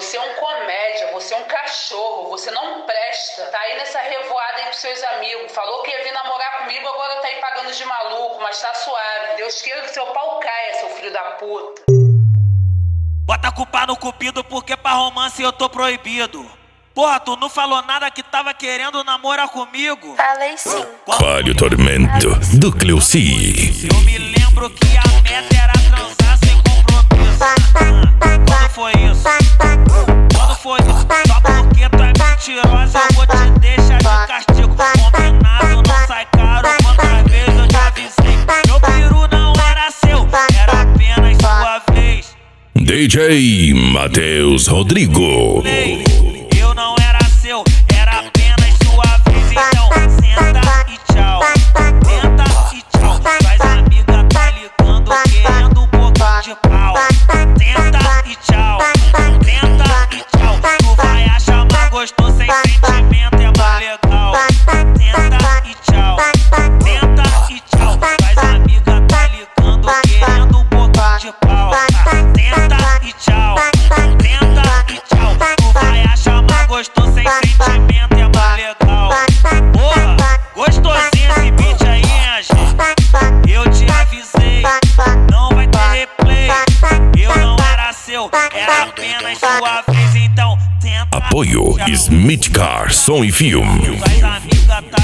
Você é um comédia, você é um cachorro, você não presta. Tá aí nessa revoada aí pros seus amigos. Falou que ia vir namorar comigo, agora tá aí pagando de maluco, mas tá suave. Deus queira que seu pau caia, seu filho da puta. Bota a culpa no cupido porque pra romance eu tô proibido. Porra, tu não falou nada que tava querendo namorar comigo? Falei sim. Palio Tormento do Cleuci. Eu me lembro que a meta era transar sem compromisso. Quando foi isso? Quando foi isso? Só porque tu é mentirosa eu vou te deixar de castigo. Combinado não sai caro, quantas vezes eu te avisei. Meu peru não era seu, era apenas sua vez. DJ Matheus Rodrigo. Eu não era seu, era apenas sua vez. Então senta e tchau, senta e tchau. Faz amiga, tá ligando, querendo um pouquinho de pau. Senta e tchau, senta e tchau. Tu vai achar mais gostoso sem sentimento, é mais legal. Senta e tchau, senta e tchau. Faz amiga, tá ligando, querendo um pouquinho de pau. Senta e tchau, senta e tchau. Tu vai achar mais gostoso sem sentimento, é mais legal. Porra, gostosinho esse beat aí, hein, gente? Eu te avisei, não vai ter replay. Eu não era seu, era apenas sua vez. Então tenta. Apoio Smith Car Som e Filme. Faz amiga, tá